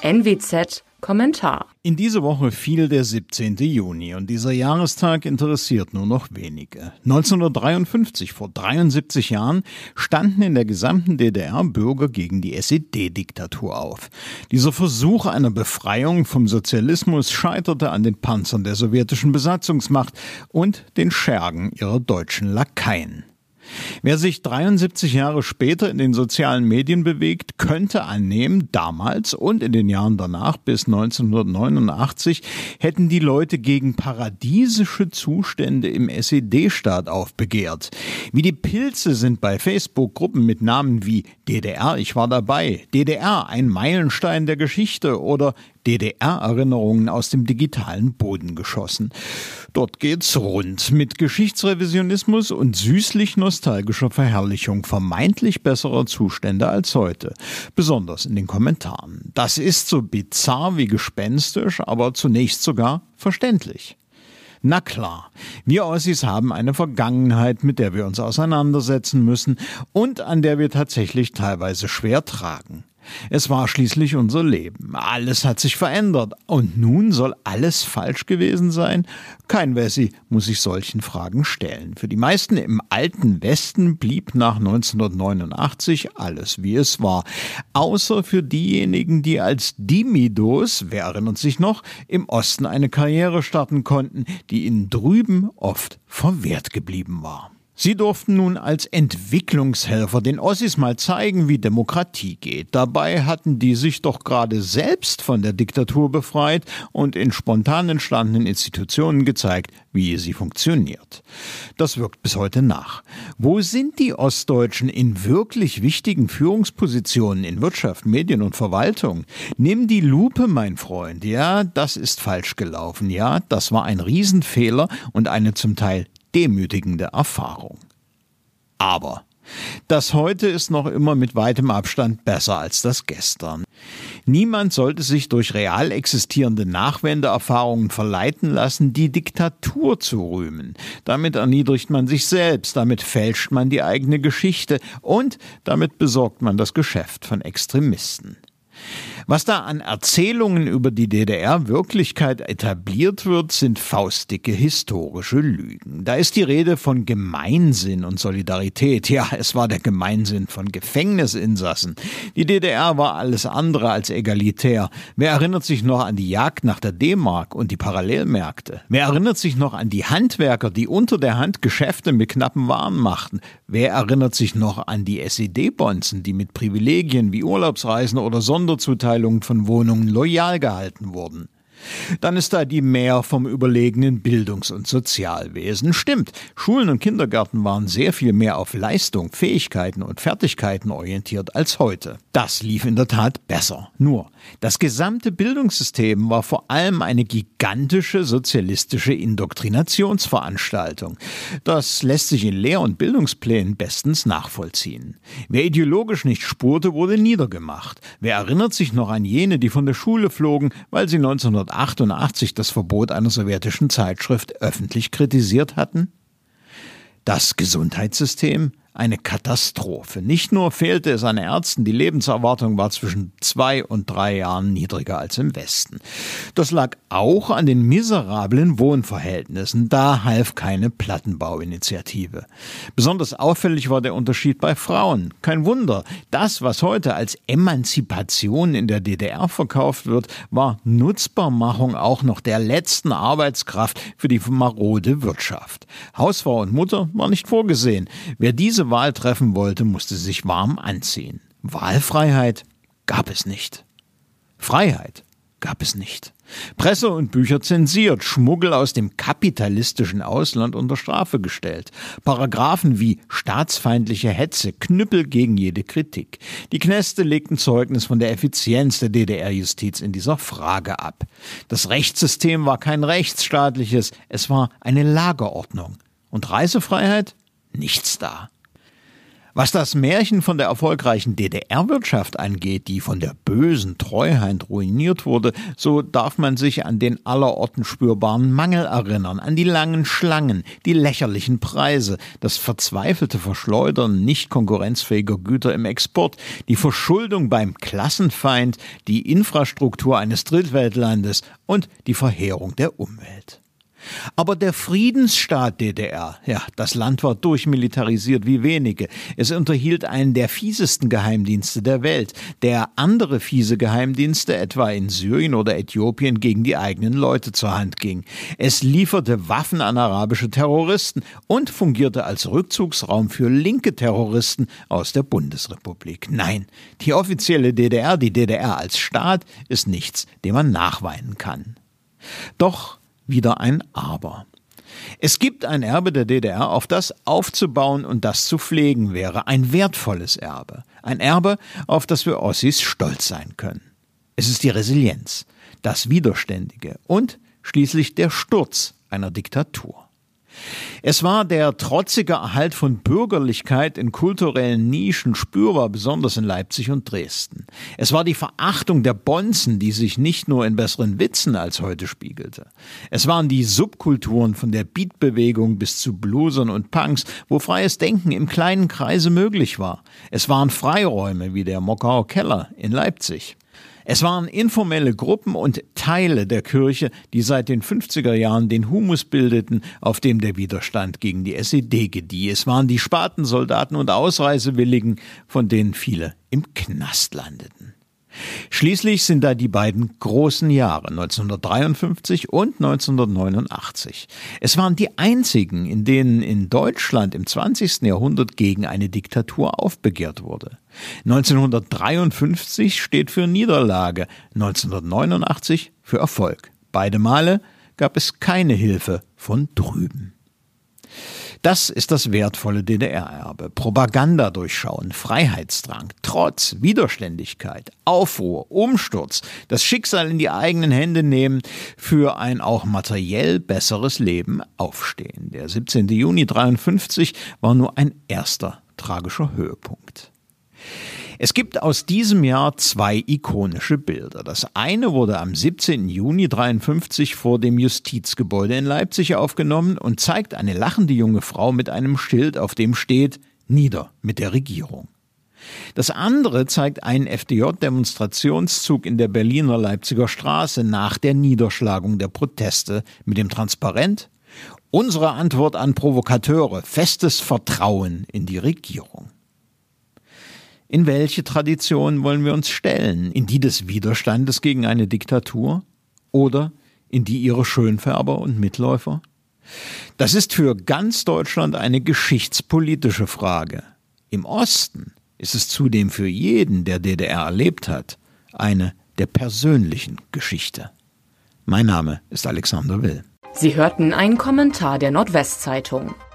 NWZ Kommentar. In diese Woche fiel der 17. Juni und dieser Jahrestag interessiert nur noch wenige. 1953, vor 73 Jahren, standen in der gesamten DDR Bürger gegen die SED-Diktatur auf. Dieser Versuch einer Befreiung vom Sozialismus scheiterte an den Panzern der sowjetischen Besatzungsmacht und den Schergen ihrer deutschen Lakaien. Wer sich 73 Jahre später in den sozialen Medien bewegt, könnte annehmen, damals und in den Jahren danach bis 1989 hätten die Leute gegen paradiesische Zustände im SED-Staat aufbegehrt. Wie die Pilze sind bei Facebook Gruppen mit Namen wie DDR, ich war dabei, DDR, ein Meilenstein der Geschichte oder DDR-Erinnerungen aus dem digitalen Boden geschossen. Dort geht's rund mit Geschichtsrevisionismus und süßlich nostalgischer Verherrlichung vermeintlich besserer Zustände als heute. Besonders in den Kommentaren. Das ist so bizarr wie gespenstisch, aber zunächst sogar verständlich. Na klar, wir Ossis haben eine Vergangenheit, mit der wir uns auseinandersetzen müssen und an der wir tatsächlich teilweise schwer tragen. Es war schließlich unser Leben. Alles hat sich verändert. Und nun soll alles falsch gewesen sein? Kein Wessi muss sich solchen Fragen stellen. Für die meisten im alten Westen blieb nach 1989 alles, wie es war. Außer für diejenigen, die als Dimidos, wer erinnert sich noch, im Osten eine Karriere starten konnten, die ihnen drüben oft verwehrt geblieben war. Sie durften nun als Entwicklungshelfer den Ossis mal zeigen, wie Demokratie geht. Dabei hatten die sich doch gerade selbst von der Diktatur befreit und in spontan entstandenen Institutionen gezeigt, wie sie funktioniert. Das wirkt bis heute nach. Wo sind die Ostdeutschen in wirklich wichtigen Führungspositionen in Wirtschaft, Medien und Verwaltung? Nimm die Lupe, mein Freund. Ja, das ist falsch gelaufen. Ja, das war ein Riesenfehler und eine zum Teil demütigende Erfahrung. Aber das Heute ist noch immer mit weitem Abstand besser als das Gestern. Niemand sollte sich durch real existierende Nachwendeerfahrungen verleiten lassen, die Diktatur zu rühmen. Damit erniedrigt man sich selbst, damit fälscht man die eigene Geschichte und damit besorgt man das Geschäft von Extremisten. Was da an Erzählungen über die DDR-Wirklichkeit etabliert wird, sind faustdicke historische Lügen. Da ist die Rede von Gemeinsinn und Solidarität. Ja, es war der Gemeinsinn von Gefängnisinsassen. Die DDR war alles andere als egalitär. Wer erinnert sich noch an die Jagd nach der D-Mark und die Parallelmärkte? Wer erinnert sich noch an die Handwerker, die unter der Hand Geschäfte mit knappen Waren machten? Wer erinnert sich noch an die SED-Bonzen, die mit Privilegien wie Urlaubsreisen oder Sonderzuteilungen von Wohnungen loyal gehalten wurden? Dann ist da die Mär vom überlegenen Bildungs- und Sozialwesen. Stimmt, Schulen und Kindergärten waren sehr viel mehr auf Leistung, Fähigkeiten und Fertigkeiten orientiert als heute. Das lief in der Tat besser. Nur, das gesamte Bildungssystem war vor allem eine gigantische sozialistische Indoktrinationsveranstaltung. Das lässt sich in Lehr- und Bildungsplänen bestens nachvollziehen. Wer ideologisch nicht spurte, wurde niedergemacht. Wer erinnert sich noch an jene, die von der Schule flogen, weil sie 1988 das Verbot einer sowjetischen Zeitschrift öffentlich kritisiert hatten? Das Gesundheitssystem? Eine Katastrophe. Nicht nur fehlte es an Ärzten, die Lebenserwartung war zwischen 2 und 3 Jahren niedriger als im Westen. Das lag auch an den miserablen Wohnverhältnissen. Da half keine Plattenbauinitiative. Besonders auffällig war der Unterschied bei Frauen. Kein Wunder, das, was heute als Emanzipation in der DDR verkauft wird, war Nutzbarmachung auch noch der letzten Arbeitskraft für die marode Wirtschaft. Hausfrau und Mutter war nicht vorgesehen. Wer diese Wahl treffen wollte, musste sich warm anziehen. Wahlfreiheit gab es nicht. Freiheit gab es nicht. Presse und Bücher zensiert, Schmuggel aus dem kapitalistischen Ausland unter Strafe gestellt. Paragraphen wie staatsfeindliche Hetze, Knüppel gegen jede Kritik. Die Kneste legten Zeugnis von der Effizienz der DDR-Justiz in dieser Frage ab. Das Rechtssystem war kein rechtsstaatliches, es war eine Lagerordnung. Und Reisefreiheit? Nichts da. Was das Märchen von der erfolgreichen DDR-Wirtschaft angeht, die von der bösen Treuhand ruiniert wurde, so darf man sich an den allerorten spürbaren Mangel erinnern, an die langen Schlangen, die lächerlichen Preise, das verzweifelte Verschleudern nicht konkurrenzfähiger Güter im Export, die Verschuldung beim Klassenfeind, die Infrastruktur eines Drittweltlandes und die Verheerung der Umwelt. Aber der Friedensstaat DDR, das Land war durchmilitarisiert wie wenige. Es unterhielt einen der fiesesten Geheimdienste der Welt, der andere fiese Geheimdienste, etwa in Syrien oder Äthiopien, gegen die eigenen Leute zur Hand ging. Es lieferte Waffen an arabische Terroristen und fungierte als Rückzugsraum für linke Terroristen aus der Bundesrepublik. Nein, die offizielle DDR, die DDR als Staat, ist nichts, dem man nachweinen kann. Doch wieder ein Aber. Es gibt ein Erbe der DDR, auf das aufzubauen und das zu pflegen wäre. Ein wertvolles Erbe. Ein Erbe, auf das wir Ossis stolz sein können. Es ist die Resilienz, das Widerständige und schließlich der Sturz einer Diktatur. Es war der trotzige Erhalt von Bürgerlichkeit in kulturellen Nischen spürbar, besonders in Leipzig und Dresden. Es war die Verachtung der Bonzen, die sich nicht nur in besseren Witzen als heute spiegelte. Es waren die Subkulturen von der Beatbewegung bis zu Bluesern und Punks, wo freies Denken im kleinen Kreise möglich war. Es waren Freiräume wie der Mockauer Keller in Leipzig. Es waren informelle Gruppen und Teile der Kirche, die seit den 50er Jahren den Humus bildeten, auf dem der Widerstand gegen die SED gedieh. Es waren die Spatensoldaten und Ausreisewilligen, von denen viele im Knast landeten. Schließlich sind da die beiden großen Jahre, 1953 und 1989. Es waren die einzigen, in denen in Deutschland im 20. Jahrhundert gegen eine Diktatur aufbegehrt wurde. 1953 steht für Niederlage, 1989 für Erfolg. Beide Male gab es keine Hilfe von drüben. Das ist das wertvolle DDR-Erbe. Propaganda durchschauen, Freiheitsdrang, Trotz, Widerständigkeit, Aufruhr, Umsturz, das Schicksal in die eigenen Hände nehmen, für ein auch materiell besseres Leben aufstehen. Der 17. Juni 1953 war nur ein erster tragischer Höhepunkt. Es gibt aus diesem Jahr zwei ikonische Bilder. Das eine wurde am 17. Juni 1953 vor dem Justizgebäude in Leipzig aufgenommen und zeigt eine lachende junge Frau mit einem Schild, auf dem steht »Nieder mit der Regierung«. Das andere zeigt einen FDJ-Demonstrationszug in der Berliner Leipziger Straße nach der Niederschlagung der Proteste mit dem Transparent »Unsere Antwort an Provokateure, festes Vertrauen in die Regierung«. In welche Tradition wollen wir uns stellen? In die des Widerstandes gegen eine Diktatur? Oder in die ihrer Schönfärber und Mitläufer? Das ist für ganz Deutschland eine geschichtspolitische Frage. Im Osten ist es zudem für jeden, der DDR erlebt hat, eine der persönlichen Geschichte. Mein Name ist Alexander Will. Sie hörten einen Kommentar der Nordwestzeitung.